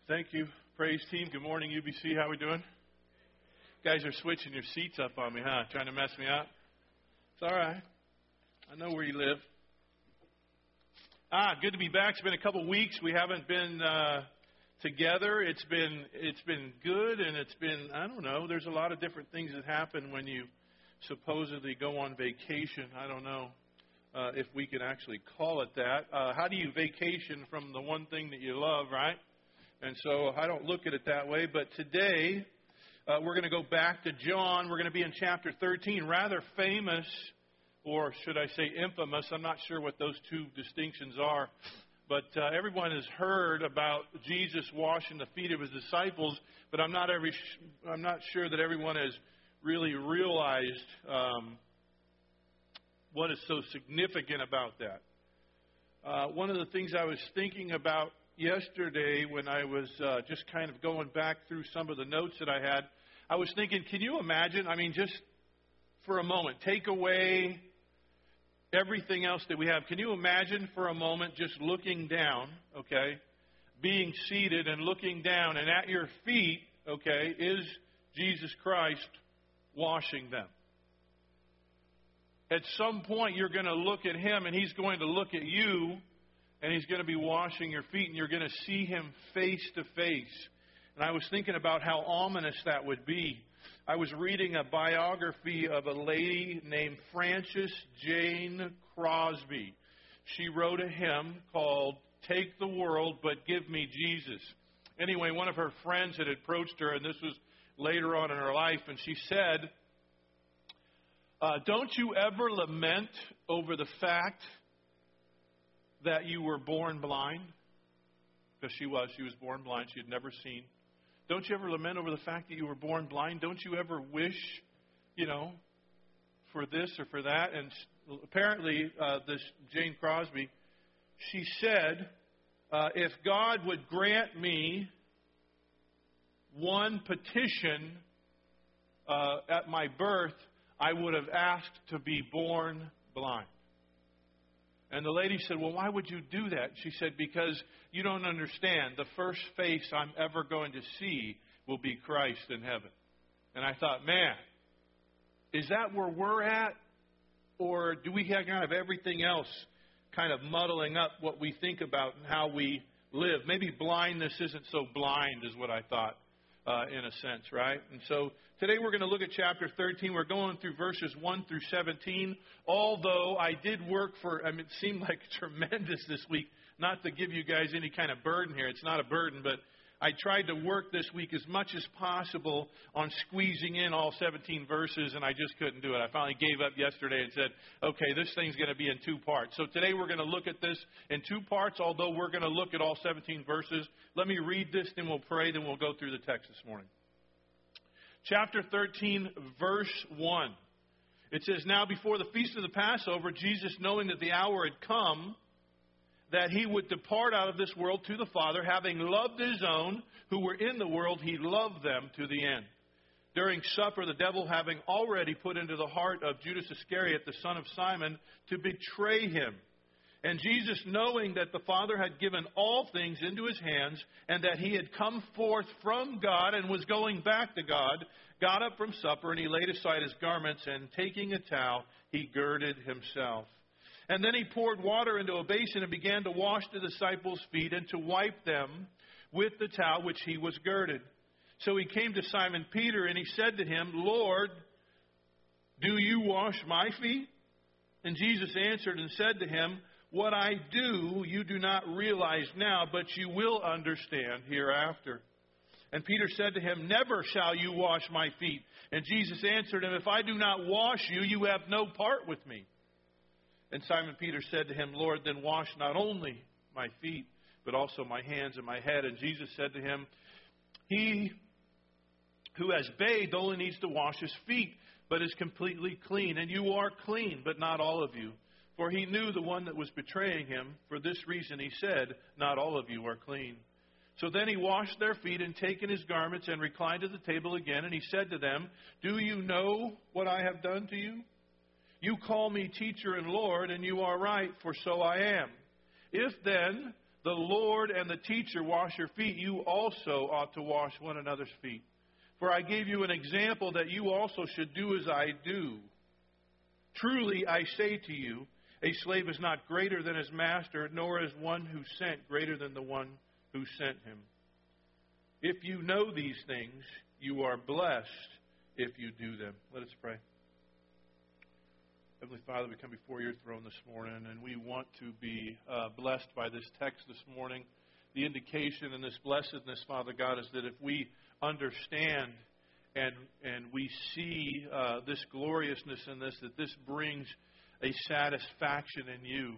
Thank you, praise team. Good morning, UBC. How we doing? Guys are switching your seats up on me, huh? Trying to mess me up? It's all right. I know where you live. Good to be back. It's been a couple weeks. We haven't been together. It's been good, and it's been, I don't know. There's a lot of different things that happen when you supposedly go on vacation. I don't know if we can actually call it that. How do you vacation from the one thing that you love, right? And so I don't look at it that way. But today, we're going to go back to John. We're going to be in chapter 13, rather famous, or should I say infamous. I'm not sure what those two distinctions are. But everyone has heard about Jesus washing the feet of his disciples, but I'm not sure that everyone has really realized what is so significant about that. One of the things I was thinking about yesterday when I was just kind of going back through some of the notes that I had, I was thinking, can you imagine, just for a moment, take away everything else that we have. Can you imagine for a moment just looking down, okay, being seated and looking down, and at your feet, okay, is Jesus Christ washing them? At some point, you're going to look at him, and he's going to look at you, and he's going to be washing your feet, and you're going to see him face to face. And I was thinking about how ominous that would be. I was reading a biography of a lady named Frances Jane Crosby. She wrote a hymn called "Take the World, But Give Me Jesus." Anyway, one of her friends had approached her, and this was later on in her life, and she said, don't you ever lament over the fact that you were born blind? Because she was born blind. She had never seen. Don't you ever lament over the fact that you were born blind? Don't you ever wish, for this or for that? And apparently, this Jane Crosby, she said, if God would grant me one petition at my birth, I would have asked to be born blind. And the lady said, well, why would you do that? She said, because you don't understand. The first face I'm ever going to see will be Christ in heaven. And I thought, man, is that where we're at? Or do we have kind of everything else kind of muddling up what we think about and how we live? Maybe blindness isn't so blind is what I thought. In a sense, right? And so today we're going to look at chapter 13. We're going through verses 1 through 17. Although I did work it seemed like tremendous this week. Not to give you guys any kind of burden here. It's not a burden, but I tried to work this week as much as possible on squeezing in all 17 verses, and I just couldn't do it. I finally gave up yesterday and said, okay, this thing's going to be in two parts. So today we're going to look at this in two parts, although we're going to look at all 17 verses. Let me read this, then we'll pray, then we'll go through the text this morning. Chapter 13, verse 1. It says, now before the feast of the Passover, Jesus, knowing that the hour had come, that he would depart out of this world to the Father, having loved his own who were in the world, he loved them to the end. During supper, the devil having already put into the heart of Judas Iscariot, the son of Simon, to betray him. And Jesus, knowing that the Father had given all things into his hands, and that he had come forth from God and was going back to God, got up from supper, and he laid aside his garments, and taking a towel, he girded himself. And then he poured water into a basin and began to wash the disciples' feet and to wipe them with the towel which he was girded. So he came to Simon Peter and he said to him, Lord, do you wash my feet? And Jesus answered and said to him, what I do you do not realize now, but you will understand hereafter. And Peter said to him, never shall you wash my feet. And Jesus answered him, if I do not wash you, you have no part with me. And Simon Peter said to him, Lord, then wash not only my feet, but also my hands and my head. And Jesus said to him, he who has bathed only needs to wash his feet, but is completely clean. And you are clean, but not all of you. For he knew the one that was betraying him. For this reason he said, not all of you are clean. So then he washed their feet and taken his garments and reclined at the table again. And he said to them, do you know what I have done to you? You call me teacher and Lord, and you are right, for so I am. If then the Lord and the teacher wash your feet, you also ought to wash one another's feet. For I gave you an example that you also should do as I do. Truly, I say to you, a slave is not greater than his master, nor is one who sent greater than the one who sent him. If you know these things, you are blessed if you do them. Let us pray. Heavenly Father, we come before your throne this morning, and we want to be blessed by this text this morning. The indication in this blessedness, Father God, is that if we understand and we see this gloriousness in this, that this brings a satisfaction in you.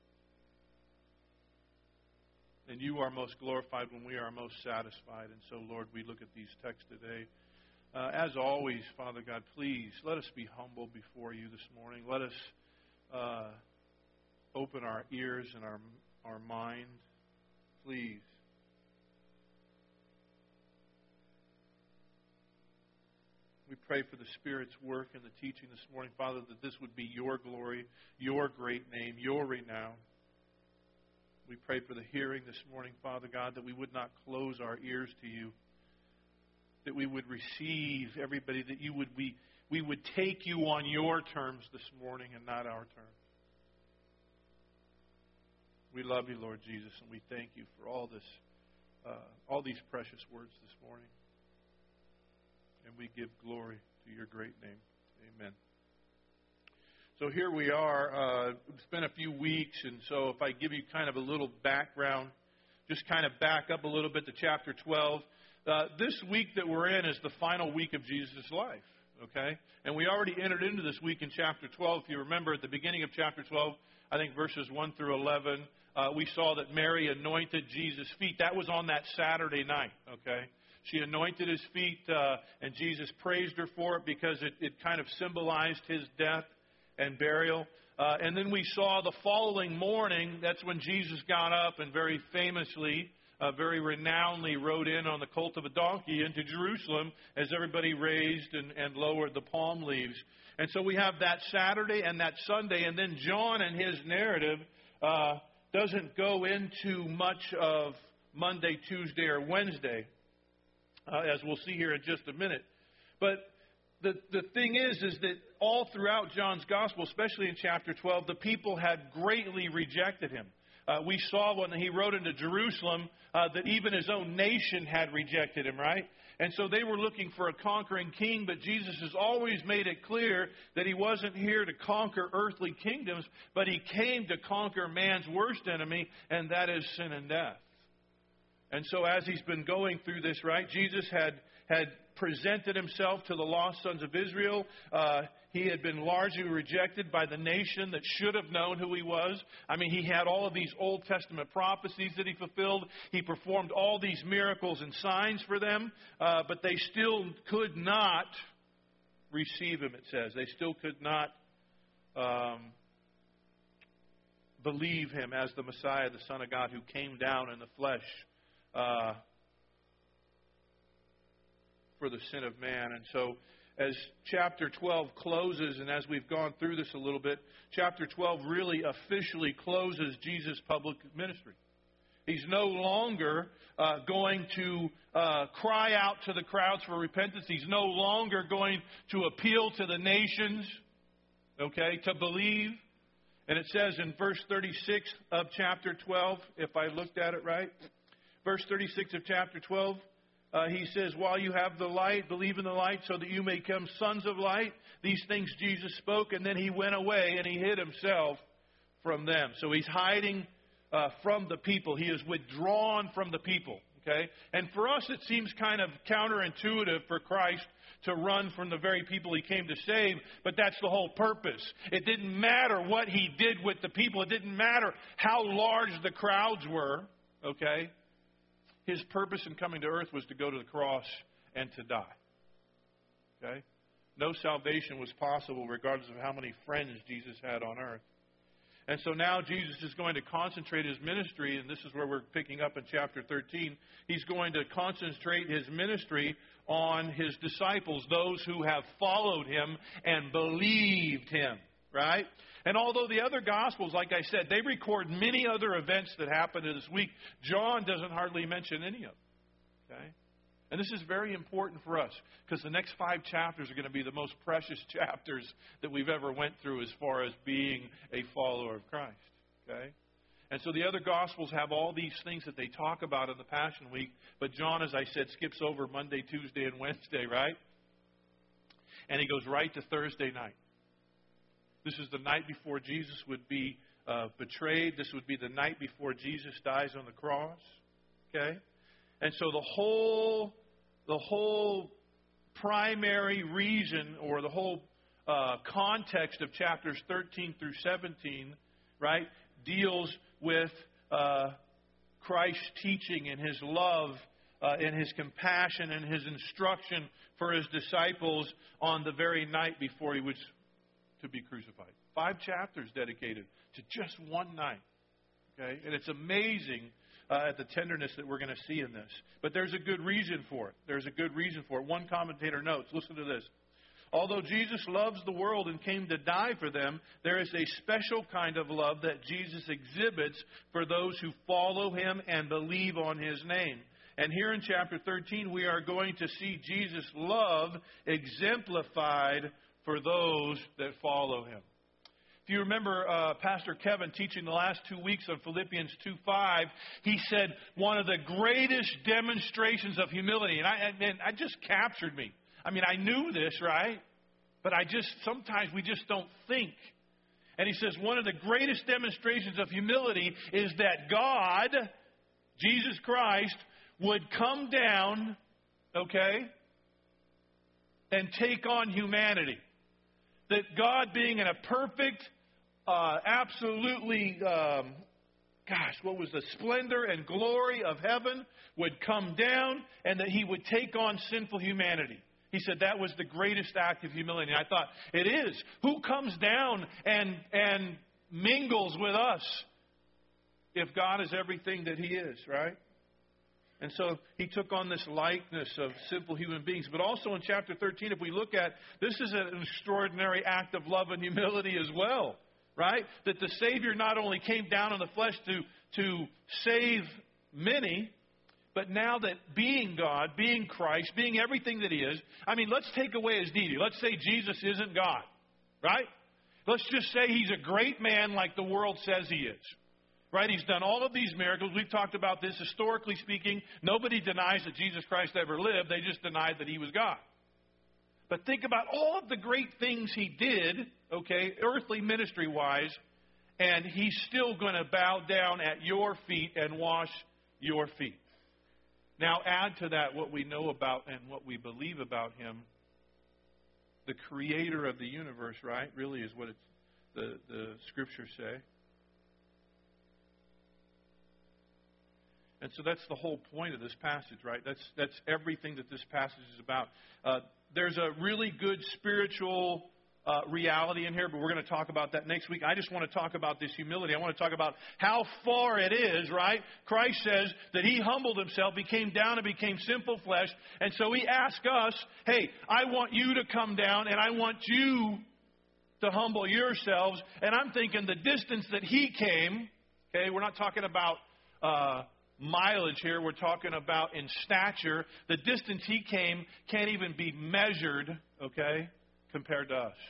And you are most glorified when we are most satisfied. And so, Lord, we look at these texts today. As always, Father God, please let us be humble before you this morning. Let us open our ears and our mind. Please. We pray for the Spirit's work and the teaching this morning, Father, that this would be your glory, your great name, your renown. We pray for the hearing this morning, Father God, that we would not close our ears to you, that we would receive everybody, that we would take you on your terms this morning and not our terms. We love you, Lord Jesus, and we thank you for all these precious words this morning. And we give glory to your great name. Amen. So here we are. It's been a few weeks, and so if I give you kind of a little background, just kind of back up a little bit to chapter 12. This week that we're in is the final week of Jesus' life, okay? And we already entered into this week in chapter 12. If you remember at the beginning of chapter 12, I think verses 1 through 11, we saw that Mary anointed Jesus' feet. That was on that Saturday night, okay? She anointed his feet, and Jesus praised her for it because it kind of symbolized his death and burial. And then we saw the following morning, that's when Jesus got up and very famously, very renownedly rode in on the colt of a donkey into Jerusalem as everybody raised and lowered the palm leaves. And so we have that Saturday and that Sunday, and then John and his narrative doesn't go into much of Monday, Tuesday, or Wednesday, as we'll see here in just a minute. But the thing is that all throughout John's Gospel, especially in chapter 12, the people had greatly rejected him. We saw when he rode into Jerusalem that even his own nation had rejected him, right? And so they were looking for a conquering king, but Jesus has always made it clear that he wasn't here to conquer earthly kingdoms, but he came to conquer man's worst enemy, and that is sin and death. And so as he's been going through this, right, Jesus had presented himself to the lost sons of Israel. He had been largely rejected by the nation that should have known who he was. I mean, he had all of these Old Testament prophecies that he fulfilled. He performed all these miracles and signs for them, but they still could not receive him, it says. They still could not believe him as the Messiah, the Son of God, who came down in the flesh for the sin of man. And so as chapter 12 closes, and as we've gone through this a little bit, chapter 12 really officially closes Jesus' public ministry. He's no longer going to cry out to the crowds for repentance. He's no longer going to appeal to the nations, okay, to believe. And it says in verse 36 of chapter 12, if I looked at it right, verse 36 of chapter 12, he says, while you have the light, believe in the light so that you may become sons of light. These things Jesus spoke, and then he went away and he hid himself from them. So he's hiding from the people. He is withdrawn from the people. Okay? And for us, it seems kind of counterintuitive for Christ to run from the very people he came to save, but that's the whole purpose. It didn't matter what he did with the people. It didn't matter how large the crowds were. Okay? His purpose in coming to earth was to go to the cross and to die. Okay? No salvation was possible regardless of how many friends Jesus had on earth. And so now Jesus is going to concentrate his ministry, and this is where we're picking up in chapter 13. He's going to concentrate his ministry on his disciples, those who have followed him and believed him. Right? And although the other Gospels, like I said, they record many other events that happened this week, John doesn't hardly mention any of them. Okay? And this is very important for us because the next 5 chapters are going to be the most precious chapters that we've ever went through as far as being a follower of Christ. Okay? And so the other Gospels have all these things that they talk about in the Passion Week, but John, as I said, skips over Monday, Tuesday, and Wednesday, right? And he goes right to Thursday night. This is the night before Jesus would be betrayed. This would be the night before Jesus dies on the cross. Okay? And so the whole primary reason or the whole context of chapters 13 through 17, right, deals with Christ's teaching and His love and His compassion and His instruction for His disciples on the very night before He was to be crucified. 5 chapters dedicated to just one night. Okay? And it's amazing at the tenderness that we're going to see in this. But there's a good reason for it. There's a good reason for it. One commentator notes, listen to this. Although Jesus loves the world and came to die for them, there is a special kind of love that Jesus exhibits for those who follow Him and believe on His name. And here in chapter 13, we are going to see Jesus' love exemplified for those that follow Him. If you remember Pastor Kevin teaching the last 2 weeks of Philippians 2:5, he said one of the greatest demonstrations of humility, and I just captured me. I mean, I knew this, right? But sometimes we just don't think. And he says one of the greatest demonstrations of humility is that God, Jesus Christ, would come down, okay, and take on humanity. That God, being in a perfect, absolutely, what was the splendor and glory of heaven, would come down and that He would take on sinful humanity. He said that was the greatest act of humility. And I thought, it is. Who comes down and mingles with us if God is everything that He is, right? And so He took on this likeness of simple human beings. But also in chapter 13, if we look at, this is an extraordinary act of love and humility as well, right? That the Savior not only came down in the flesh to save many, but now that being God, being Christ, being everything that He is, I mean, let's take away His deity. Let's say Jesus isn't God, right? Let's just say He's a great man like the world says He is. Right? He's done all of these miracles. We've talked about this. Historically speaking, nobody denies that Jesus Christ ever lived. They just denied that He was God. But think about all of the great things He did, okay, earthly ministry-wise, and He's still going to bow down at your feet and wash your feet. Now add to that what we know about and what we believe about Him. The creator of the universe, right, really is what the Scriptures say. And so that's the whole point of this passage, right? That's everything that this passage is about. There's a really good spiritual reality in here, but we're going to talk about that next week. I just want to talk about this humility. I want to talk about how far it is, right? Christ says that He humbled Himself, He came down and became simple flesh. And so He asked us, hey, I want you to come down and I want you to humble yourselves. And I'm thinking the distance that He came, okay, we're not talking about mileage here, we're talking about in stature. The distance He came can't even be measured, okay, compared to us.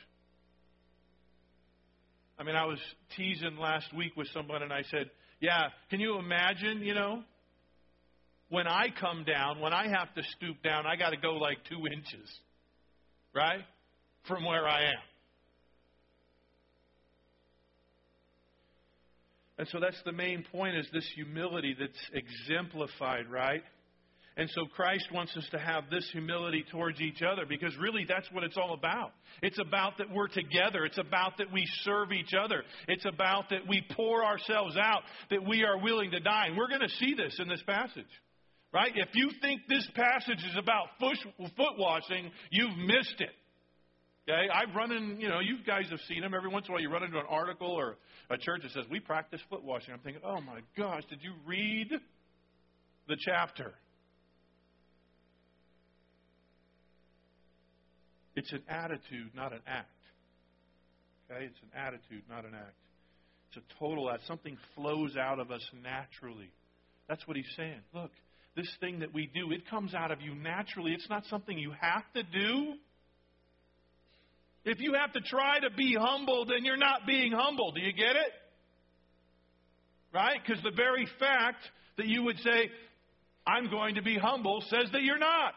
I mean, I was teasing last week with someone and I said, yeah, can you imagine, when I come down, when I have to stoop down, I got to go like 2 inches, right, from where I am. And so that's the main point, is this humility that's exemplified, right? And so Christ wants us to have this humility towards each other, because really that's what it's all about. It's about that we're together. It's about that we serve each other. It's about that we pour ourselves out, that we are willing to die. And we're going to see this in this passage, right? If you think this passage is about foot washing, you've missed it. Okay, I've run in, you guys have seen them. Every once in a while you run into an article or a church that says, we practice foot washing. I'm thinking, oh my gosh, did you read the chapter? It's an attitude, not an act. Okay? It's an attitude, not an act. It's a total act. Something flows out of us naturally. That's what he's saying. Look, this thing that we do, it comes out of you naturally. It's not something you have to do. If you have to try to be humble, then you're not being humble. Do you get it? Right? Because the very fact that you would say, I'm going to be humble, says that you're not.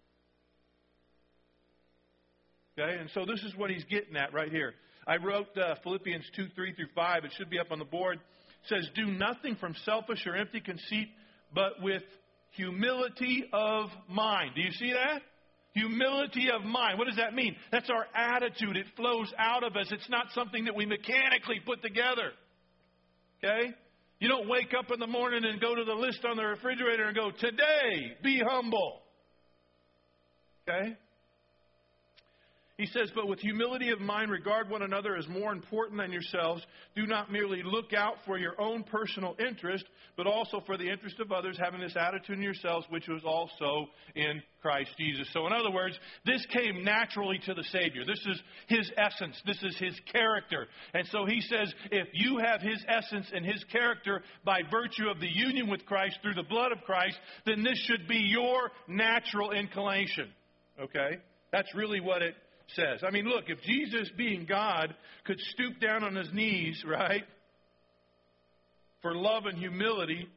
Okay? And so this is what he's getting at right here. I wrote Philippians 2:3-5. It should be up on the board. It says, do nothing from selfish or empty conceit, but with humility of mind. Do you see that? Humility of mind. What does that mean? That's our attitude. It flows out of us. It's not something that we mechanically put together. Okay? You don't wake up in the morning and go to the list on the refrigerator and go, today, be humble. Okay? He says, but with humility of mind, regard one another as more important than yourselves. Do not merely look out for your own personal interest, but also for the interest of others, having this attitude in yourselves, which was also in Christ Jesus. So in other words, this came naturally to the Savior. This is His essence. This is His character. And so he says, if you have His essence and His character by virtue of the union with Christ through the blood of Christ, then this should be your natural inclination. Okay? That's really what it says. I mean, look, if Jesus, being God, could stoop down on His knees, right, for love and humility,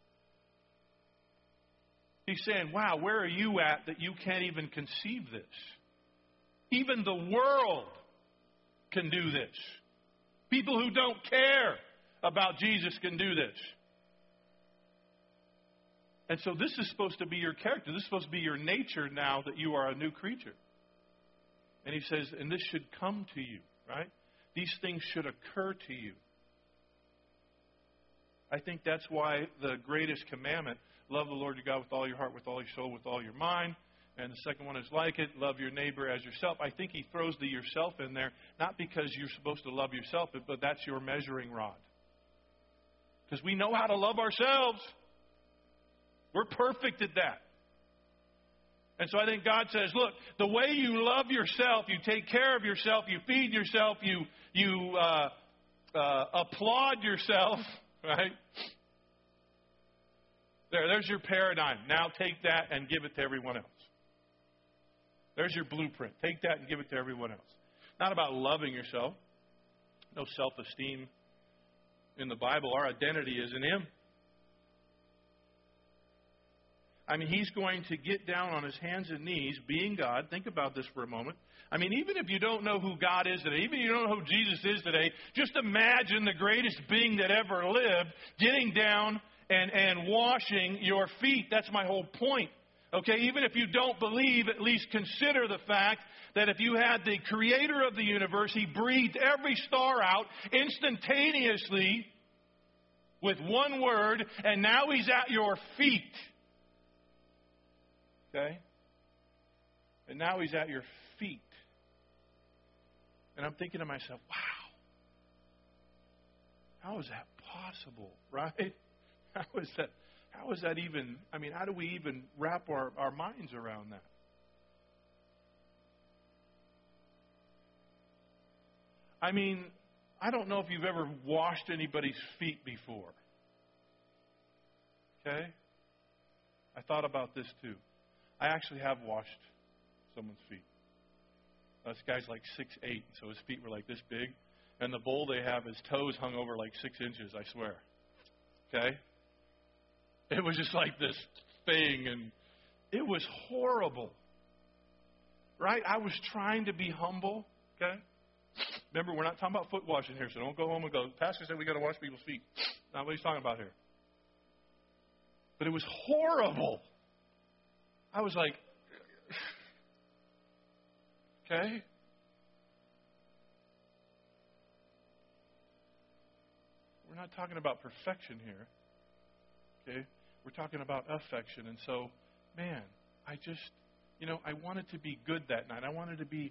He's saying, wow, where are you at that you can't even conceive this? Even the world can do this. People who don't care about Jesus can do this. And so this is supposed to be your character. This is supposed to be your nature now that you are a new creature. And he says, and this should come to you, right? These things should occur to you. I think that's why the greatest commandment, love the Lord your God with all your heart, with all your soul, with all your mind. And the second one is like it, love your neighbor as yourself. I think he throws the yourself in there, not because you're supposed to love yourself, but that's your measuring rod. Because we know how to love ourselves. We're perfect at that. And so I think God says, look, the way you love yourself, you take care of yourself, you feed yourself, you applaud yourself, right? There's your paradigm. Now take that and give it to everyone else. There's your blueprint. Take that and give it to everyone else. Not about loving yourself. No self-esteem in the Bible. Our identity is in Him. I mean, He's going to get down on His hands and knees, being God. Think about this for a moment. I mean, even if you don't know who God is today, even if you don't know who Jesus is today, just imagine the greatest being that ever lived getting down and washing your feet. That's my whole point. Okay, even if you don't believe, at least consider the fact that if you had the creator of the universe, He breathed every star out instantaneously with one word, and now He's at your feet. Okay? And now He's at your feet. And I'm thinking to myself, wow, how is that possible, right? How is that even, I mean, how do we even wrap our minds around that? I mean, I don't know if you've ever washed anybody's feet before. Okay? I thought about this too. I actually have washed someone's feet. This guy's like 6'8", so his feet were like this big. And the bowl they have, his toes hung over like 6 inches, I swear. Okay? It was just like this thing, and it was horrible. Right? I was trying to be humble. Okay? Remember, we're not talking about foot washing here, so don't go home and go, Pastor said we got to wash people's feet. Not what he's talking about here. But it was horrible. I was like, okay. We're not talking about perfection here. Okay? We're talking about affection. And so, man, I just, I wanted to be good that night. I wanted to be,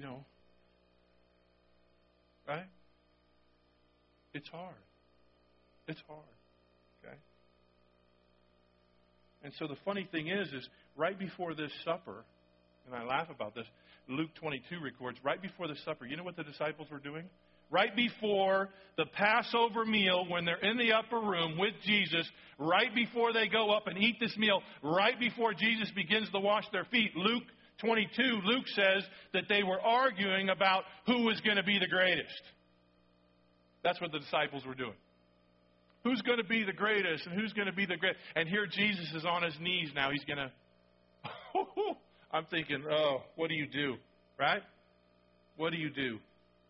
right? It's hard. It's hard. Okay? And so the funny thing is right before this supper, and I laugh about this, Luke 22 records, right before the supper, you know what the disciples were doing? Right before the Passover meal, when they're in the upper room with Jesus, right before they go up and eat this meal, right before Jesus begins to wash their feet, Luke 22, Luke says that they were arguing about who was going to be the greatest. That's what the disciples were doing. Who's going to be the greatest and who's going to be the greatest? And here Jesus is on his knees now. He's going to... I'm thinking, oh, what do you do? Right? What do you do?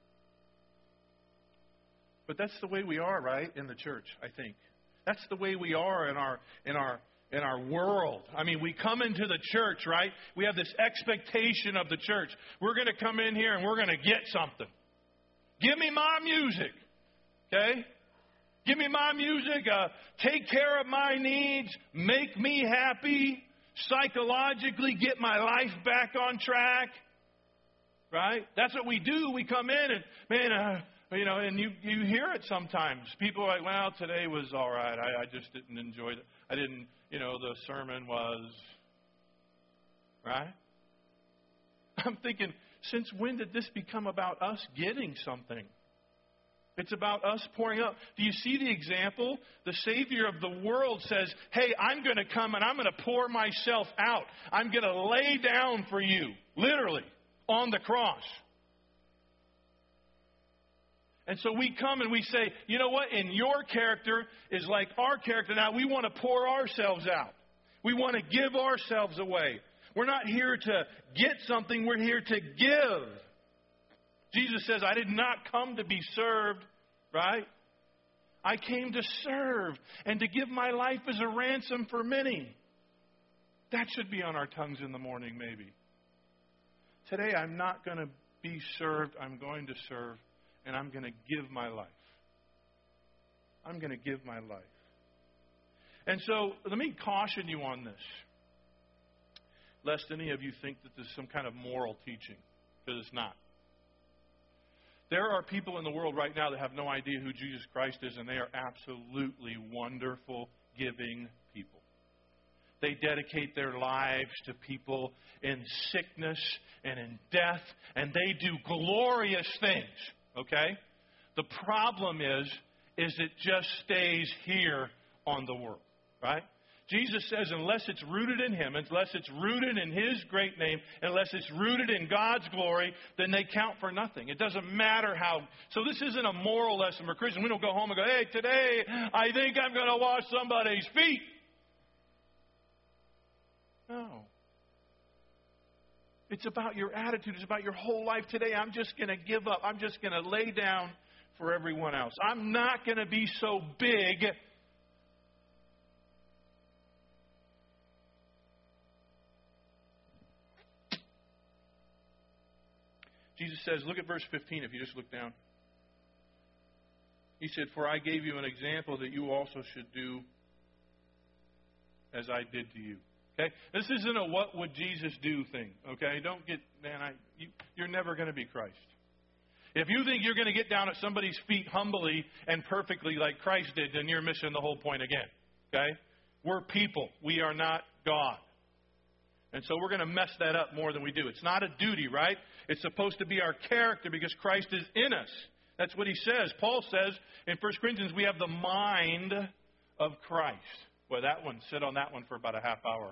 But that's the way we are, right, in the church, I think. That's the way we are in our world. I mean, we come into the church, right? We have this expectation of the church. We're going to come in here and we're going to get something. Give me my music. Okay? Give me my music. Take care of my needs. Make me happy. Psychologically get my life back on track. Right? That's what we do. We come in and, man, and you hear it sometimes. People are like, well, today was all right. I just didn't enjoy it. I didn't, the sermon was, right? I'm thinking, since when did this become about us getting something? It's about us pouring out. Do you see the example? The Savior of the world says, hey, I'm going to come and I'm going to pour myself out. I'm going to lay down for you, literally, on the cross. And so we come and we say, you know what? And your character is like our character. Now we want to pour ourselves out. We want to give ourselves away. We're not here to get something. We're here to give. Jesus says, I did not come to be served, right? I came to serve and to give my life as a ransom for many. That should be on our tongues in the morning, maybe. Today I'm not going to be served. I'm going to serve. And I'm going to give my life. I'm going to give my life. And so, let me caution you on this. Lest any of you think that this is some kind of moral teaching. Because it's not. There are people in the world right now that have no idea who Jesus Christ is. And they are absolutely wonderful, giving people. They dedicate their lives to people in sickness and in death. And they do glorious things. Okay? The problem is it just stays here on the world, right? Jesus says unless it's rooted in Him, unless it's rooted in His great name, unless it's rooted in God's glory, then they count for nothing. It doesn't matter how. So this isn't a moral lesson for Christians. We don't go home and go, hey, today I think I'm going to wash somebody's feet. No. It's about your attitude. It's about your whole life. Today, I'm just going to give up. I'm just going to lay down for everyone else. I'm not going to be so big. Jesus says, look at verse 15 if you just look down. He said, for I gave you an example that you also should do as I did to you. Okay? This isn't a what would Jesus do thing. Okay? Don't get, you're never going to be Christ. If you think you're going to get down at somebody's feet humbly and perfectly like Christ did, then you're missing the whole point again. Okay? We're people. We are not God. And so we're going to mess that up more than we do. It's not a duty, right? It's supposed to be our character because Christ is in us. That's what he says. Paul says in 1 Corinthians, we have the mind of Christ. Well, sit on that one for about a half hour.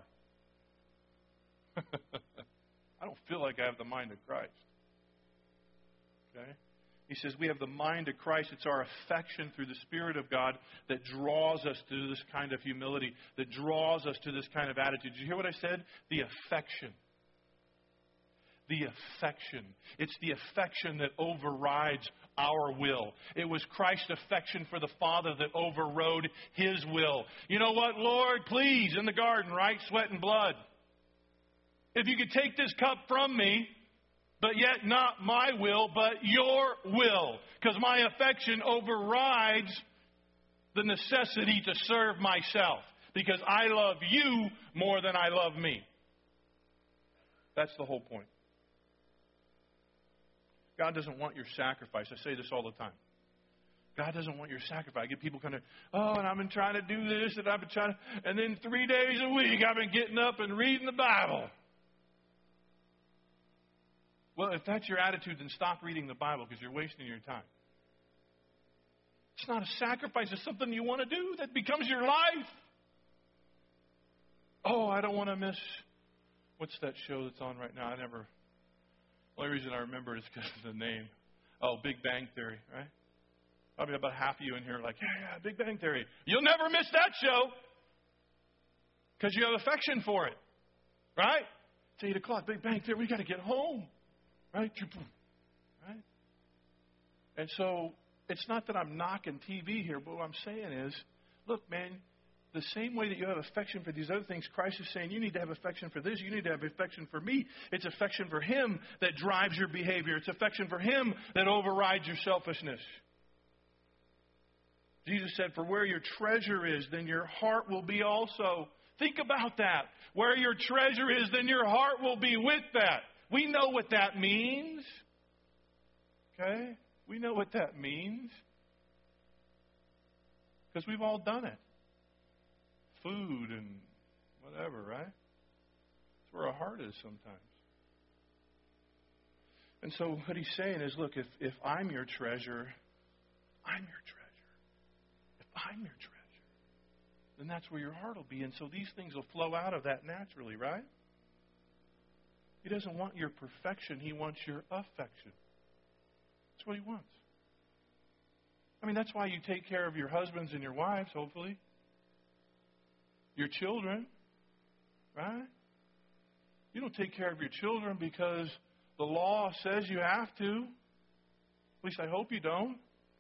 I don't feel like I have the mind of Christ. Okay? He says we have the mind of Christ. It's our affection through the Spirit of God that draws us to this kind of humility, that draws us to this kind of attitude. Did you hear what I said? The affection. The affection. It's the affection that overrides our will. It was Christ's affection for the Father that overrode His will. You know what, Lord, please, in the garden, right? Sweat and blood. If you could take this cup from me, but yet not my will, but your will. Because my affection overrides the necessity to serve myself. Because I love you more than I love me. That's the whole point. God doesn't want your sacrifice. I say this all the time. God doesn't want your sacrifice. I get people kind of, and I've been trying to do this, and I've been trying to, and then 3 days a week I've been getting up and reading the Bible. Well, if that's your attitude, then stop reading the Bible because you're wasting your time. It's not a sacrifice. It's something you want to do that becomes your life. Oh, I don't want to miss... What's that show that's on right now? The only reason I remember it is because of the name. Oh, Big Bang Theory, right? Probably about half of you in here are like, yeah, Big Bang Theory. You'll never miss that show because you have affection for it, right? It's 8 o'clock, Big Bang Theory. We got to get home, right? Right? And so it's not that I'm knocking TV here, but what I'm saying is, look, man, the same way that you have affection for these other things, Christ is saying you need to have affection for this. You need to have affection for me. It's affection for Him that drives your behavior. It's affection for Him that overrides your selfishness. Jesus said, for where your treasure is, then your heart will be also. Think about that. Where your treasure is, then your heart will be with that. We know what that means. Okay? We know what that means. Because we've all done it. Food and whatever, right? That's where our heart is sometimes. And so what he's saying is, look, if I'm your treasure, I'm your treasure. If I'm your treasure, then that's where your heart will be. And so these things will flow out of that naturally, right? He doesn't want your perfection. He wants your affection. That's what He wants. I mean, that's why you take care of your husbands and your wives, hopefully. Your children, right? You don't take care of your children because the law says you have to. At least I hope you don't.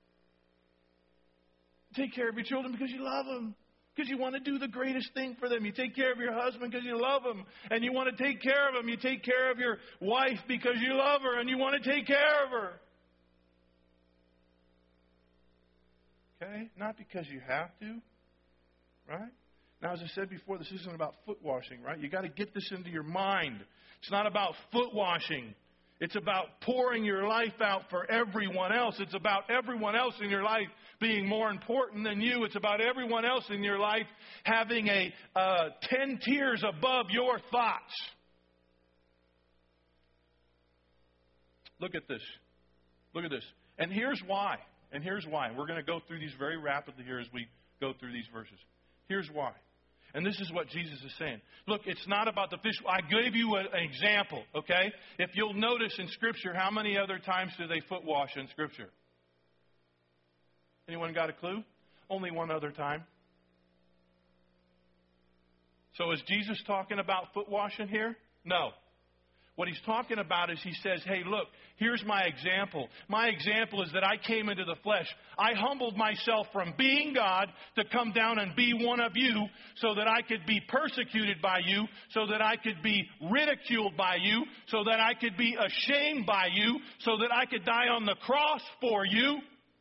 You take care of your children because you love them. Because you want to do the greatest thing for them. You take care of your husband because you love him. And you want to take care of him. You take care of your wife because you love her and you want to take care of her. Okay? Not because you have to. Right? Now, as I said before, this isn't about foot washing, right? You've got to get this into your mind. It's not about foot washing. It's about pouring your life out for everyone else. It's about everyone else in your life being more important than you. It's about everyone else in your life having 10 tiers above your thoughts. Look at this. Look at this. And here's why. We're going to go through these very rapidly here as we go through these verses. Here's why. And this is what Jesus is saying. Look, it's not about the fish. I gave you an example, okay? If you'll notice in Scripture, how many other times do they foot wash in Scripture? Anyone got a clue? Only one other time. So is Jesus talking about foot washing here? No. What he's talking about is he says, hey, look, here's my example. My example is that I came into the flesh. I humbled myself from being God to come down and be one of you so that I could be persecuted by you, so that I could be ridiculed by you, so that I could be ashamed by you, so that I could die on the cross for you.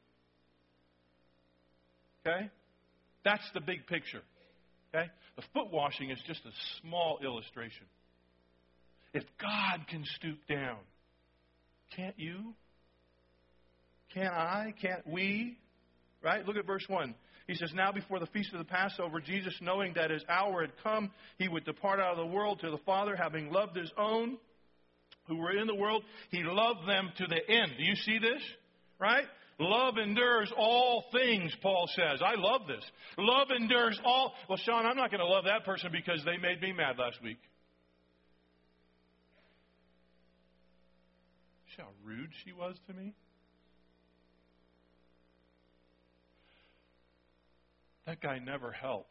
Okay? That's the big picture. Okay? The foot washing is just a small illustration. If God can stoop down, can't you? Can't I? Can't we? Right? Look at verse 1. He says, now before the feast of the Passover, Jesus, knowing that His hour had come, He would depart out of the world to the Father, having loved His own who were in the world. He loved them to the end. Do you see this? Right? Love endures all things, Paul says. I love this. Love endures all. Well, Sean, I'm not going to love that person because they made me mad last week. See how rude she was to me? That guy never helps.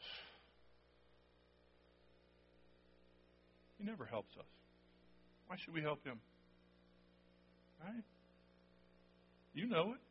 He never helps us. Why should we help him? Right? You know it.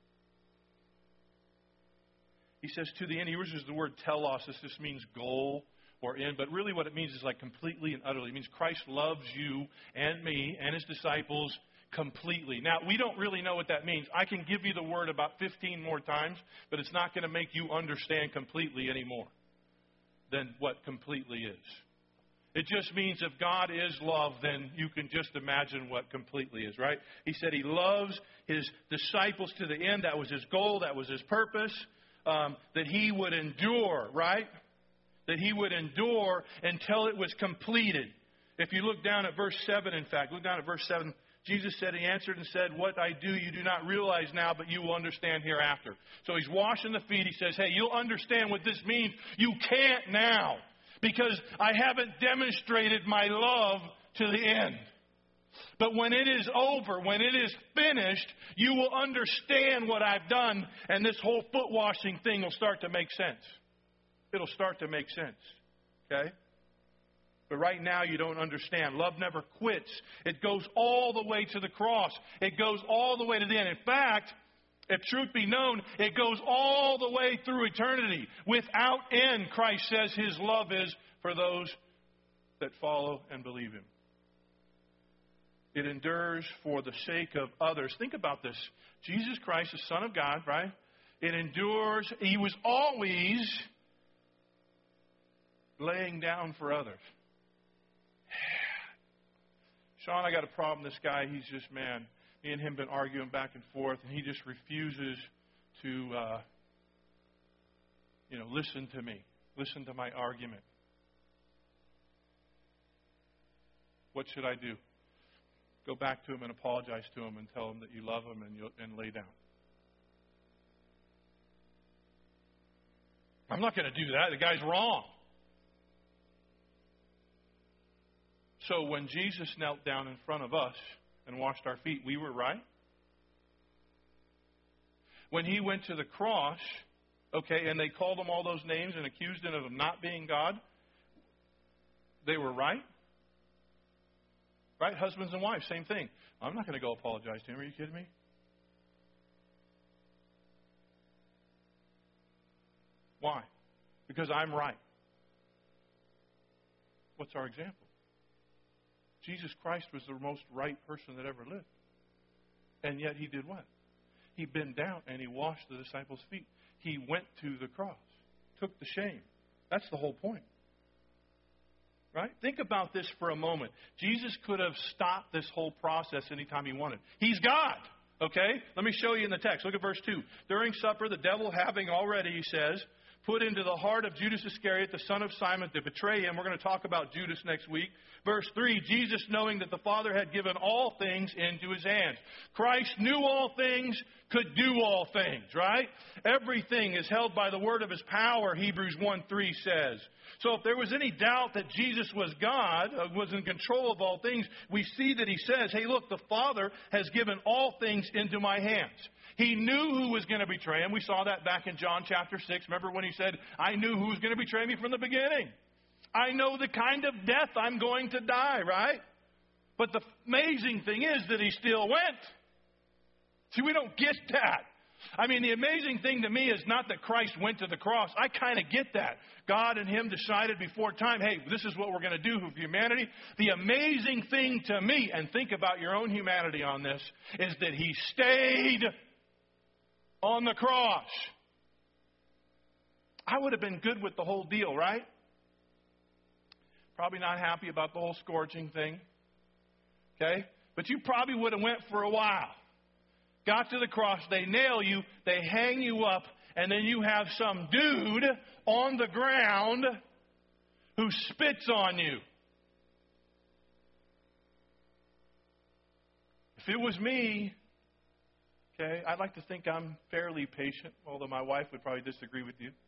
He says to the end. He uses the word telos. This just means goal or end. But really what it means is like completely and utterly. It means Christ loves you and me and His disciples completely. Now, we don't really know what that means. I can give you the word about 15 more times, but it's not going to make you understand completely anymore than what completely is. It just means if God is love, then you can just imagine what completely is, right? He said He loves His disciples to the end. That was His goal. That was His purpose. That He would endure, right? That He would endure until it was completed. If you look down at verse 7, in fact, look down at verse 7. Jesus said, He answered and said, what I do you do not realize now, but you will understand hereafter. So He's washing the feet. He says, hey, you'll understand what this means. You can't now, because I haven't demonstrated my love to the end. But when it is over, when it is finished, you will understand what I've done, and this whole foot washing thing will start to make sense. It'll start to make sense. Okay? But right now you don't understand. Love never quits. It goes all the way to the cross. It goes all the way to the end. In fact, if truth be known, it goes all the way through eternity. Without end, Christ says His love is for those that follow and believe Him. It endures for the sake of others. Think about this. Jesus Christ, the Son of God, right? It endures. He was always laying down for others. Sean, I got a problem. This guy, he's just, man, me and him been arguing back and forth, and he just refuses to, listen to me, listen to my argument. What should I do? Go back to him and apologize to him and tell him that you love him and lay down. I'm not going to do that. The guy's wrong. So when Jesus knelt down in front of us and washed our feet, we were right. When He went to the cross, okay, and they called Him all those names and accused Him of not being God, they were right. Right? Husbands and wives, same thing. I'm not going to go apologize to him. Are you kidding me? Why? Because I'm right. What's our example? Jesus Christ was the most right person that ever lived. And yet He did what? He bent down and He washed the disciples' feet. He went to the cross, took the shame. That's the whole point. Right? Think about this for a moment. Jesus could have stopped this whole process anytime He wanted. He's God. Okay? Let me show you in the text. Look at verse 2. During supper, the devil having already, He says, put into the heart of Judas Iscariot, the son of Simon, to betray Him. We're going to talk about Judas next week. Verse 3, Jesus, knowing that the Father had given all things into His hands. Christ knew all things, could do all things, right? Everything is held by the word of His power, Hebrews 1:3 says. So if there was any doubt that Jesus was God, was in control of all things, we see that He says, hey, look, the Father has given all things into my hands. He knew who was going to betray Him. We saw that back in John chapter 6. Remember when He said, I knew who was going to betray Me from the beginning. I know the kind of death I'm going to die, right? But the amazing thing is that He still went. See, we don't get that. I mean, the amazing thing to me is not that Christ went to the cross. I kind of get that. God and Him decided before time, hey, this is what we're going to do for humanity. The amazing thing to me, and think about your own humanity on this, is that He stayed on the cross. I would have been good with the whole deal, right? Probably not happy about the whole scourging thing. Okay? But you probably would have went for a while. Got to the cross, they nail you, they hang you up, and then you have some dude on the ground who spits on you. If it was me, okay, I'd like to think I'm fairly patient, although my wife would probably disagree with you.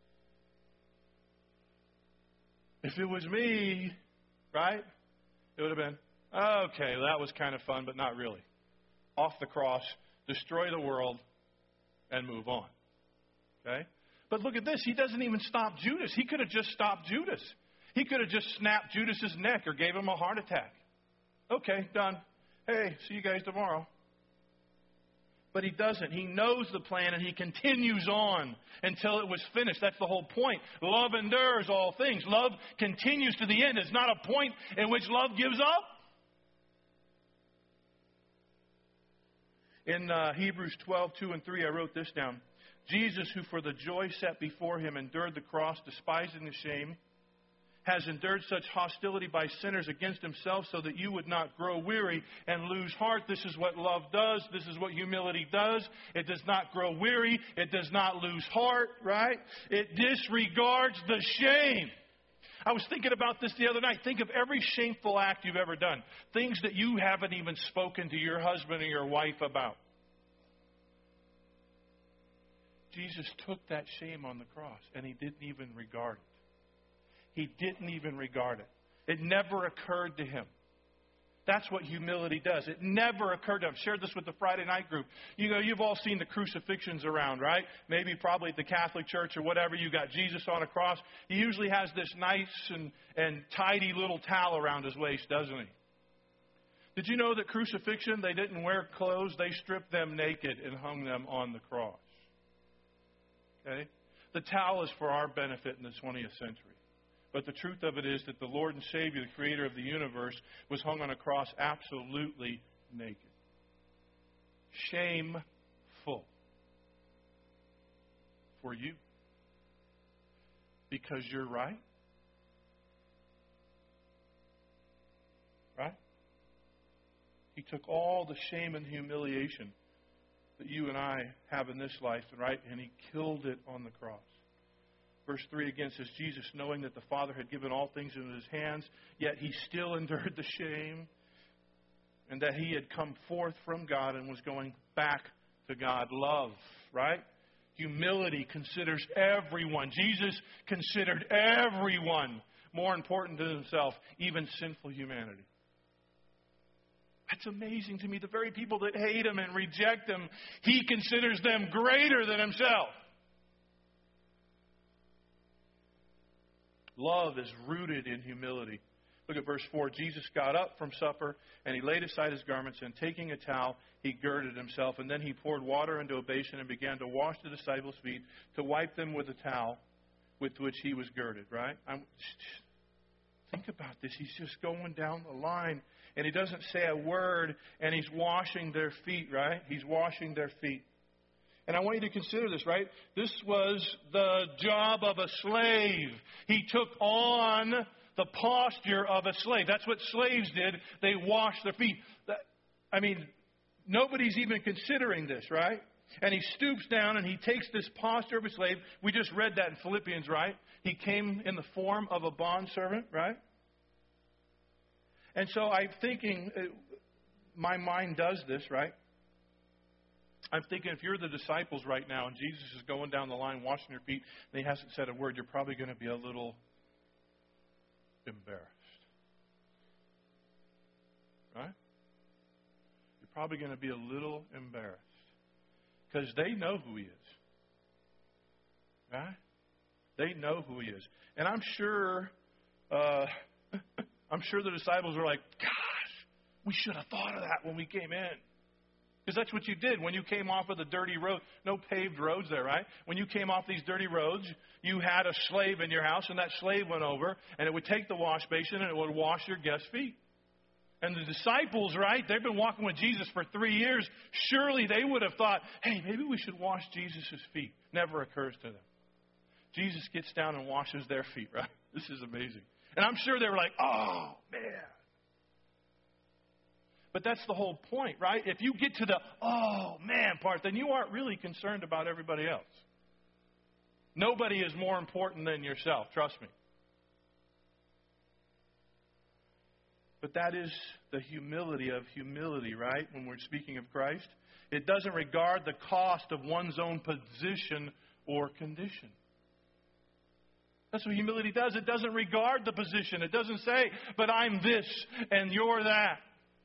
If it was me, right, it would have been, okay, that was kind of fun, but not really. Off the cross, destroy the world, and move on. Okay? But look at this. He doesn't even stop Judas. He could have just stopped Judas. He could have just snapped Judas's neck or gave him a heart attack. Okay, done. Hey, see you guys tomorrow. But He doesn't. He knows the plan, and He continues on until it was finished. That's the whole point. Love endures all things. Love continues to the end. It's not a point in which love gives up. In Hebrews 12:2-3, I wrote this down. Jesus, who for the joy set before Him endured the cross, despising the shame, has endured such hostility by sinners against Himself so that you would not grow weary and lose heart. This is what love does. This is what humility does. It does not grow weary. It does not lose heart, right? It disregards the shame. I was thinking about this the other night. Think of every shameful act you've ever done. Things that you haven't even spoken to your husband or your wife about. Jesus took that shame on the cross, and He didn't even regard it. He didn't even regard it. It never occurred to Him. That's what humility does. It never occurred to Him. I've shared this with the Friday night group. You know, you've all seen the crucifixions around, right? Maybe probably at the Catholic Church or whatever. You got Jesus on a cross. He usually has this nice and tidy little towel around his waist, doesn't he? Did you know that crucifixion, they didn't wear clothes. They stripped them naked and hung them on the cross. Okay? The towel is for our benefit in the 20th century. But the truth of it is that the Lord and Savior, the Creator of the universe, was hung on a cross absolutely naked. Shameful. For you. Because you're right. Right? He took all the shame and humiliation that you and I have in this life, right? And He killed it on the cross. Verse 3 again says, Jesus, knowing that the Father had given all things into His hands, yet He still endured the shame, and that He had come forth from God and was going back to God. Love, right? Humility considers everyone. Jesus considered everyone more important than Himself, even sinful humanity. That's amazing to me. The very people that hate Him and reject Him, He considers them greater than Himself. Love is rooted in humility. Look at verse 4. Jesus got up from supper, and He laid aside His garments, and taking a towel, He girded Himself. And then He poured water into a basin and began to wash the disciples' feet, to wipe them with the towel with which He was girded. Right? Think about this. He's just going down the line, and He doesn't say a word, and He's washing their feet, right? He's washing their feet. And I want you to consider this, right? This was the job of a slave. He took on the posture of a slave. That's what slaves did. They washed their feet. I mean, nobody's even considering this, right? And He stoops down and He takes this posture of a slave. We just read that in Philippians, right? He came in the form of a bondservant, right? And so I'm thinking, my mind does this, right? I'm thinking if you're the disciples right now and Jesus is going down the line washing your feet and He hasn't said a word, you're probably going to be a little embarrassed. Right? You're probably going to be a little embarrassed. Because they know who He is. Right? They know who He is. And I'm sure the disciples were like, gosh, we should have thought of that when we came in. Because that's what you did when you came off of the dirty road. No paved roads there, right? When you came off these dirty roads, you had a slave in your house, and that slave went over, and it would take the wash basin, and it would wash your guest's feet. And the disciples, right, they've been walking with Jesus for 3 years. Surely they would have thought, hey, maybe we should wash Jesus' feet. Never occurs to them. Jesus gets down and washes their feet, right? This is amazing. And I'm sure they were like, oh, man. But that's the whole point, right? If you get to the, oh, man part, then you aren't really concerned about everybody else. Nobody is more important than yourself, trust me. But that is the humility of humility, right? When we're speaking of Christ. It doesn't regard the cost of one's own position or condition. That's what humility does. It doesn't regard the position. It doesn't say, but I'm this and you're that.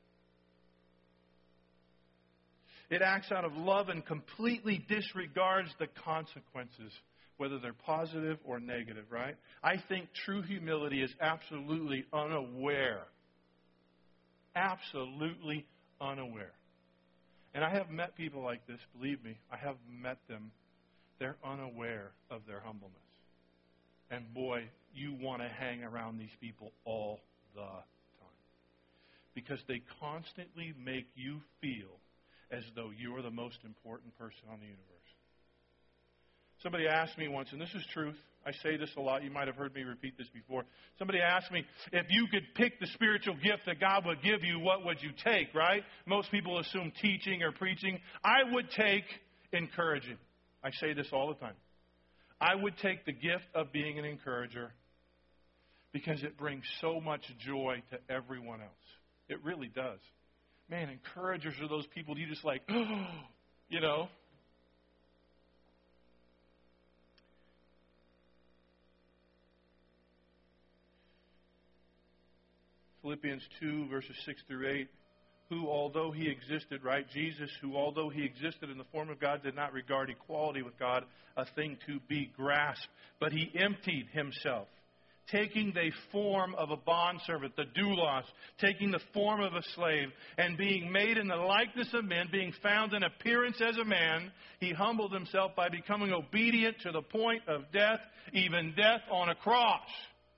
It acts out of love and completely disregards the consequences, whether they're positive or negative, right? I think true humility is absolutely unaware. Absolutely unaware. And I have met people like this, believe me. I have met them. They're unaware of their humbleness. And boy, you want to hang around these people all the time. Because they constantly make you feel as though you're the most important person on the universe. Somebody asked me once, and this is truth. I say this a lot. You might have heard me repeat this before. Somebody asked me, if you could pick the spiritual gift that God would give you, what would you take, right? Most people assume teaching or preaching. I would take encouraging. I say this all the time. I would take the gift of being an encourager because it brings so much joy to everyone else. It really does. Man, encouragers are those people you just like, you know. Philippians 2, verses 6 through 8. Who, although he existed, right? Jesus, who, although he existed in the form of God, did not regard equality with God a thing to be grasped, but he emptied himself, taking the form of a bondservant, the doulos, taking the form of a slave, and being made in the likeness of men, being found in appearance as a man, he humbled himself by becoming obedient to the point of death, even death on a cross.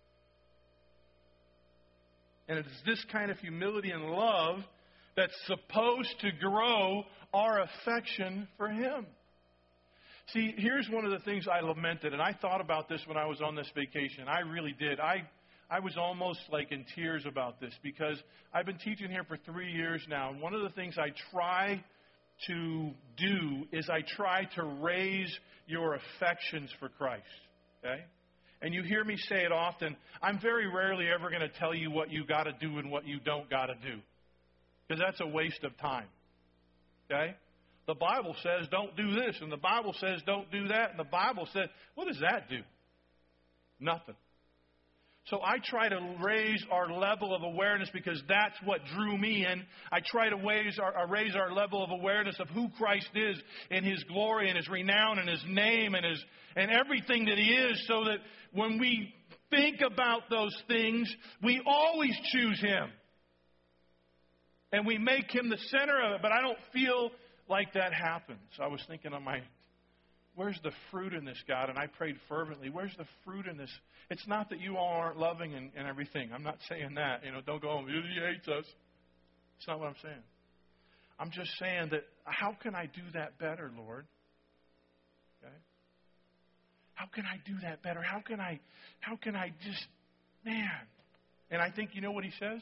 And it is this kind of humility and love that's supposed to grow our affection for Him. See, here's one of the things I lamented, and I thought about this when I was on this vacation. I really did. I was almost like in tears about this because I've been teaching here for 3 years now, and one of the things I try to do is I try to raise your affections for Christ. Okay? And you hear me say it often. I'm very rarely ever going to tell you what you got to do and what you don't got to do, because that's a waste of time. Okay? The Bible says don't do this, and the Bible says don't do that, and the Bible says, what does that do? Nothing. So I try to raise our level of awareness because that's what drew me in. I try to raise our level of awareness of who Christ is in His glory and His renown and His name and everything that He is, so that when we think about those things, we always choose Him. And we make Him the center of it, but I don't feel like that happens. I was thinking on where's the fruit in this, God? And I prayed fervently, where's the fruit in this? It's not that you all aren't loving and everything. I'm not saying that. Don't go, He hates us. It's not what I'm saying. I'm just saying that how can I do that better, Lord? Okay? How can I do that better? How can I just, man. And I think, you know what He says?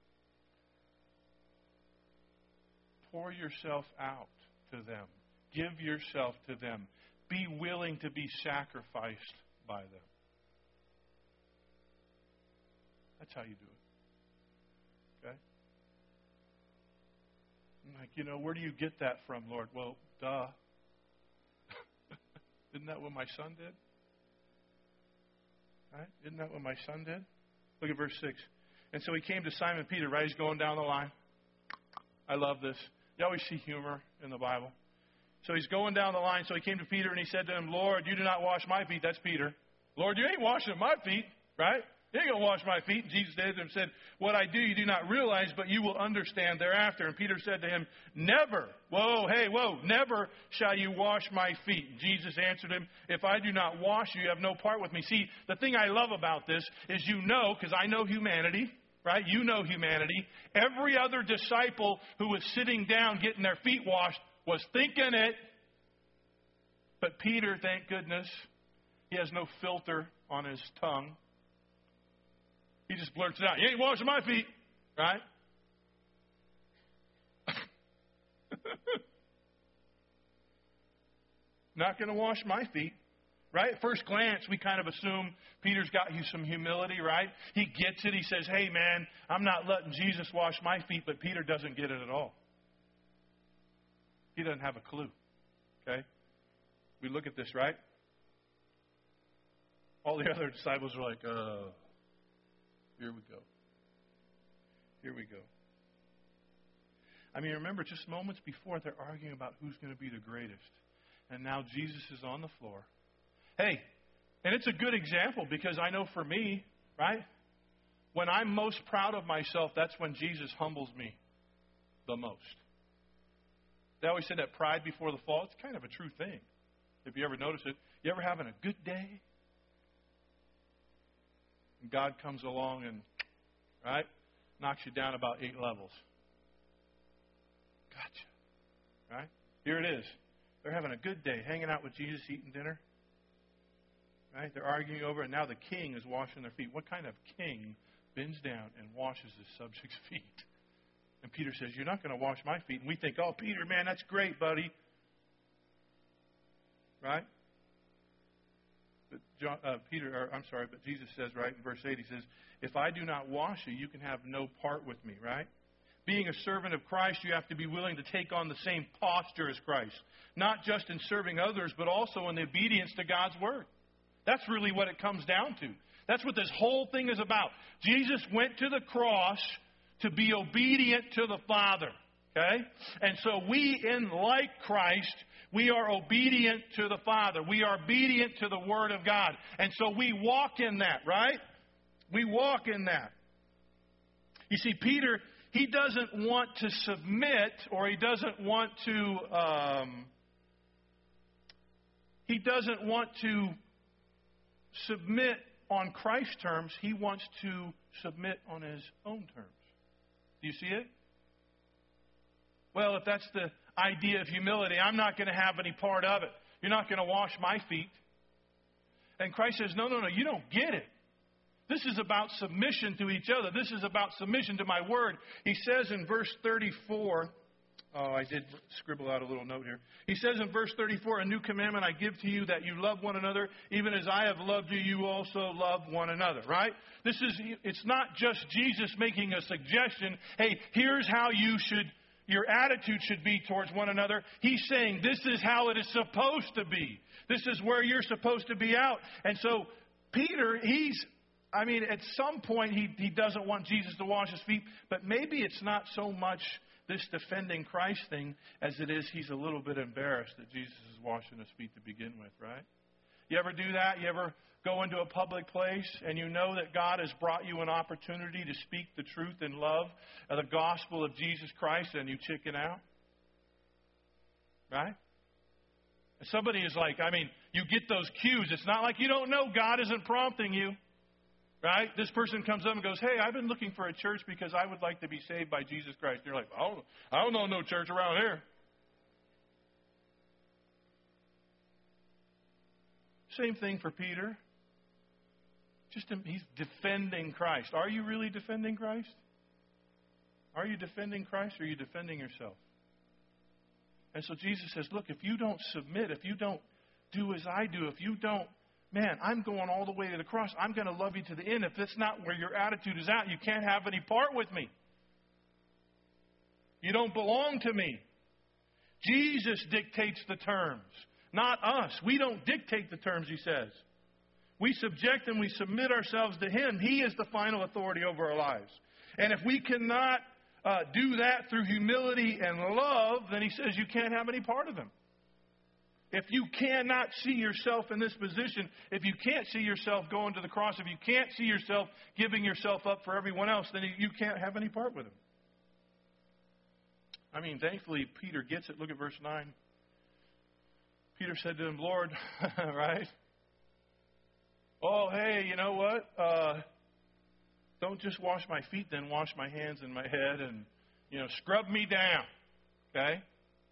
Pour yourself out to them. Give yourself to them. Be willing to be sacrificed by them. That's how you do it. Okay? I'm like, where do you get that from, Lord? Well, duh. Isn't that what my son did? Right? Isn't that what my son did? Look at verse 6. And so he came to Simon Peter, right? He's going down the line. I love this. You always see humor in the Bible. So he's going down the line. So he came to Peter and he said to him, Lord, you do not wash my feet. That's Peter. Lord, you ain't washing my feet, right? You ain't going to wash my feet. And Jesus answered him and said, what I do you do not realize, but you will understand thereafter. And Peter said to him, never, never shall you wash my feet. And Jesus answered him, if I do not wash you, you have no part with me. See, the thing I love about this is because I know humanity, right? You know humanity. Every other disciple who was sitting down getting their feet washed was thinking it. But Peter, thank goodness, he has no filter on his tongue. He just blurts it out. You ain't washing my feet, right? Not going to wash my feet. Right? At first glance, we kind of assume Peter's got some humility, right? He gets it. He says, hey, man, I'm not letting Jesus wash my feet. But Peter doesn't get it at all. He doesn't have a clue. Okay? We look at this, right? All the other disciples are like, here we go. Here we go. I mean, remember, just moments before, they're arguing about who's going to be the greatest. And now Jesus is on the floor. Hey, and it's a good example because I know for me, right, when I'm most proud of myself, that's when Jesus humbles me the most. They always say that pride before the fall. It's kind of a true thing. If you ever notice it. You ever having a good day? And God comes along and, right, knocks you down about 8 levels. Gotcha. Right? Here it is. They're having a good day, hanging out with Jesus, eating dinner. Right? They're arguing over it, and now the king is washing their feet. What kind of king bends down and washes his subject's feet? And Peter says, you're not going to wash my feet. And we think, oh, Peter, man, that's great, buddy. Right? But but Jesus says, right, in verse 8, he says, if I do not wash you, you can have no part with me, right? Being a servant of Christ, you have to be willing to take on the same posture as Christ. Not just in serving others, but also in the obedience to God's Word. That's really what it comes down to. That's what this whole thing is about. Jesus went to the cross to be obedient to the Father. Okay? And so we, like Christ, we are obedient to the Father. We are obedient to the Word of God. And so we walk in that, right? We walk in that. You see, Peter, he doesn't want to submit, or he doesn't want to submit on Christ's terms. He wants to submit on his own terms. Do you see it? Well, if that's the idea of humility, I'm not going to have any part of it. You're not going to wash my feet. And Christ says, no, you don't get it. This is about submission to each other. This is about submission to my word. He says in verse 34, I did scribble out a little note here. He says in verse 34, a new commandment I give to you, that you love one another. Even as I have loved you, you also love one another, right? It's not just Jesus making a suggestion, hey, here's how your attitude should be towards one another. He's saying this is how it is supposed to be. This is where you're supposed to be out. And so Peter, at some point he doesn't want Jesus to wash his feet, but maybe it's not so much this defending Christ thing as it is he's a little bit embarrassed that Jesus is washing his feet to begin with, right? You ever do that? You ever go into a public place and you know that God has brought you an opportunity to speak the truth in love of the gospel of Jesus Christ, and you chicken out? Right? And somebody is like, you get those cues. It's not like you don't know God isn't prompting you. Right? This person comes up and goes, hey, I've been looking for a church because I would like to be saved by Jesus Christ. And you're like, I don't know no church around here. Same thing for Peter. He's defending Christ. Are you really defending Christ? Are you defending Christ, or are you defending yourself? And so Jesus says, look, if you don't submit, if you don't do as I do, if you don't, I'm going all the way to the cross. I'm going to love you to the end. If that's not where your attitude is at, you can't have any part with me. You don't belong to me. Jesus dictates the terms, not us. We don't dictate the terms, he says. We subject and we submit ourselves to him. He is the final authority over our lives. And if we cannot do that through humility and love, then he says you can't have any part of him. If you cannot see yourself in this position, if you can't see yourself going to the cross, if you can't see yourself giving yourself up for everyone else, then you can't have any part with him. Thankfully, Peter gets it. Look at verse 9. Peter said to him, Lord, right? Oh, hey, you know what? Don't just wash my feet, then wash my hands and my head and, scrub me down. Okay?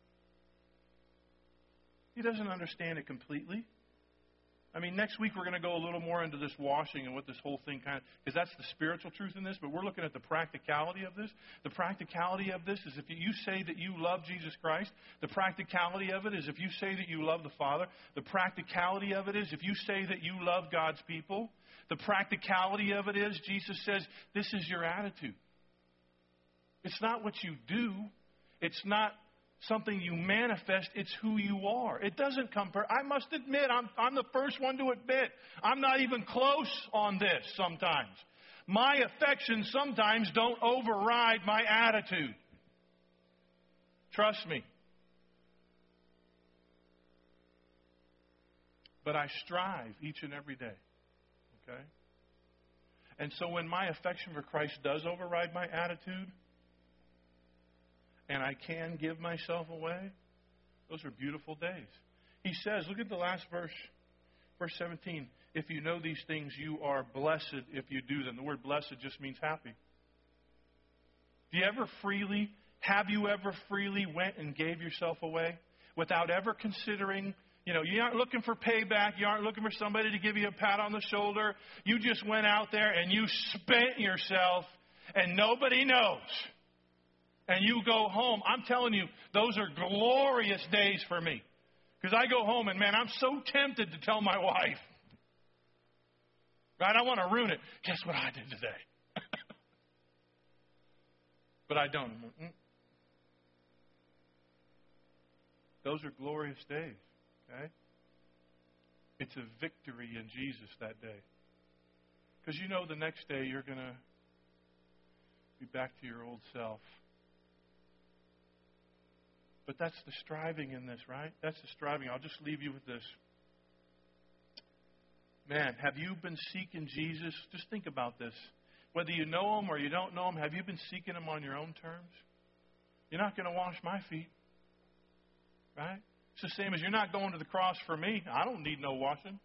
He doesn't understand it completely. Next week we're going to go a little more into this washing and what this whole thing because that's the spiritual truth in this, but we're looking at the practicality of this. The practicality of this is if you say that you love Jesus Christ, the practicality of it is if you say that you love the Father, the practicality of it is if you say that you love God's people, the practicality of it is Jesus says this is your attitude. It's not what you do. It's not something you manifest, it's who you are. It doesn't come I must admit, I'm the first one to admit, I'm not even close on this sometimes. My affections sometimes don't override my attitude. Trust me. But I strive each and every day. Okay? And so when my affection for Christ does override my attitude, and I can give myself away, those are beautiful days. He says, look at the last verse, verse 17. If you know these things, you are blessed if you do them. The word blessed just means happy. Have you ever freely went and gave yourself away without ever considering, you aren't looking for payback. You aren't looking for somebody to give you a pat on the shoulder. You just went out there and you spent yourself and nobody knows. And you go home. I'm telling you, those are glorious days for me. Because I go home and, I'm so tempted to tell my wife. Right? I want to ruin it. Guess what I did today? But I don't. Those are glorious days. Okay? It's a victory in Jesus that day. Because you know the next day you're going to be back to your old self. But that's the striving in this, right? That's the striving. I'll just leave you with this. Man, have you been seeking Jesus? Just think about this. Whether you know Him or you don't know Him, have you been seeking Him on your own terms? You're not going to wash my feet. Right? It's the same as you're not going to the cross for me. I don't need no washing.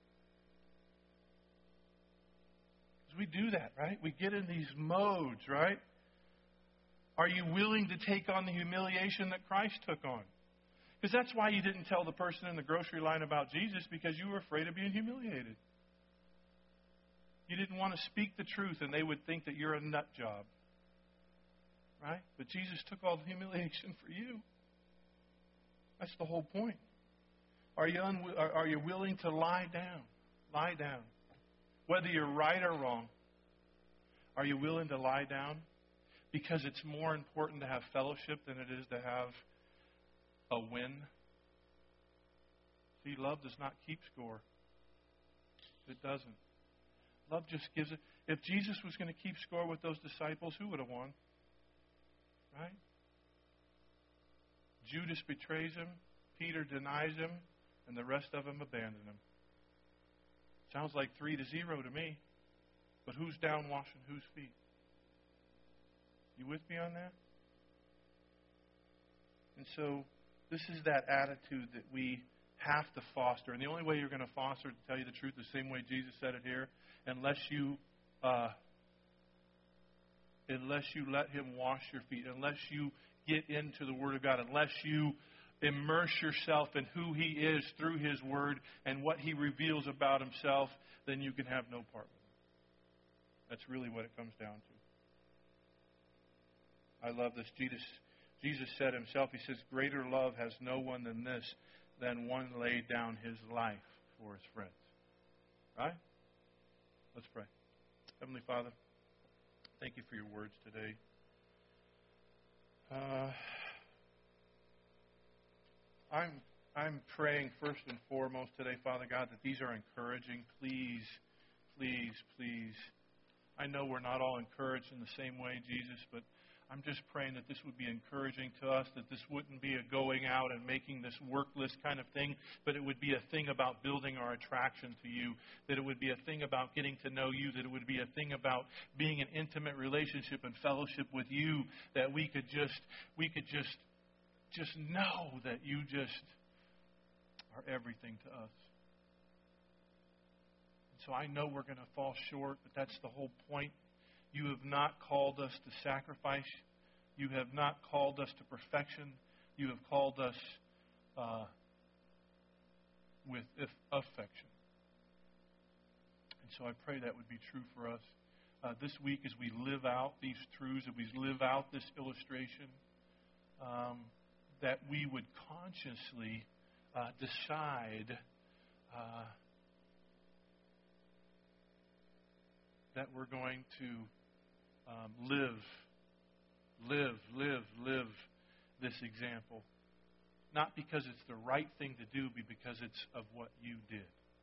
Because we do that, right? We get in these modes, right? Are you willing to take on the humiliation that Christ took on? Because that's why you didn't tell the person in the grocery line about Jesus, because you were afraid of being humiliated. You didn't want to speak the truth, and they would think that you're a nut job. Right? But Jesus took all the humiliation for you. That's the whole point. Are you willing to lie down? Lie down. Whether you're right or wrong, are you willing to lie down? Because it's more important to have fellowship than it is to have a win. See, love does not keep score. It doesn't. Love just gives it. If Jesus was going to keep score with those disciples, who would have won? Right? Judas betrays Him, Peter denies Him, and the rest of them abandon Him. Sounds like 3-0 to me. But who's down washing whose feet? You with me on that? And so this is that attitude that we have to foster. And the only way you're going to foster it, to tell you the truth, the same way Jesus said it here, unless you let Him wash your feet, unless you get into the Word of God, unless you immerse yourself in who He is through His Word and what He reveals about Himself, then you can have no part with Him. That's really what it comes down to. I love this. Jesus said Himself, He says, greater love has no one than this, than one laid down his life for his friends. Right? Let's pray. Heavenly Father, thank You for Your words today. I'm praying first and foremost today, Father God, that these are encouraging. Please, please, please. I know we're not all encouraged in the same way, Jesus, but I'm just praying that this would be encouraging to us, that this wouldn't be a going out and making this workless kind of thing, but it would be a thing about building our attraction to You, that it would be a thing about getting to know You, that it would be a thing about being in intimate relationship and fellowship with You, that we could just know that You just are everything to us. So I know we're going to fall short, but that's the whole point. You have not called us to sacrifice. You have not called us to perfection. You have called us with affection. And so I pray that would be true for us. This week as we live out these truths, as we live out this illustration, that we would consciously decide that we're going to live this example. Not because it's the right thing to do, but because it's of what You did.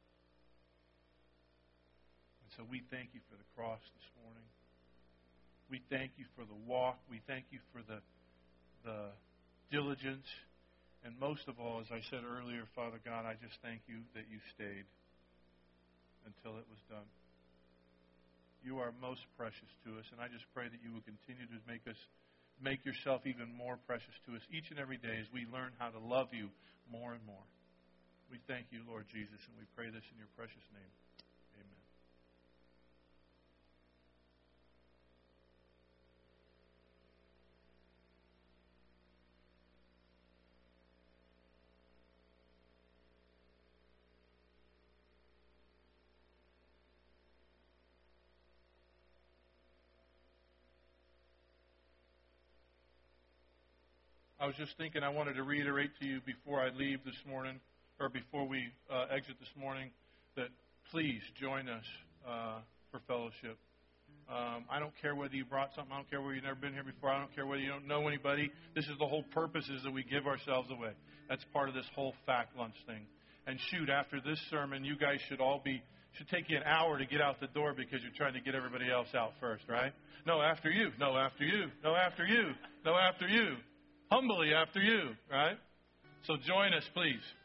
And so we thank You for the cross this morning. We thank You for the walk. We thank You for the diligence. And most of all, as I said earlier, Father God, I just thank You that You stayed until it was done. You are most precious to us, and I just pray that You will continue to make Yourself even more precious to us each and every day as we learn how to love You more and more. We thank You, Lord Jesus, and we pray this in Your precious name. Amen. I was just thinking I wanted to reiterate to you before I leave this morning, or before we exit this morning, that please join us for fellowship. I don't care whether you brought something. I don't care whether you've never been here before. I don't care whether you don't know anybody. This is the whole purpose, is that we give ourselves away. That's part of this whole fact lunch thing. And shoot, after this sermon, you guys should take you an hour to get out the door because you're trying to get everybody else out first, right? No, after you. No, after you. No, after you. No, after you. Humbly after you, right? So join us, please.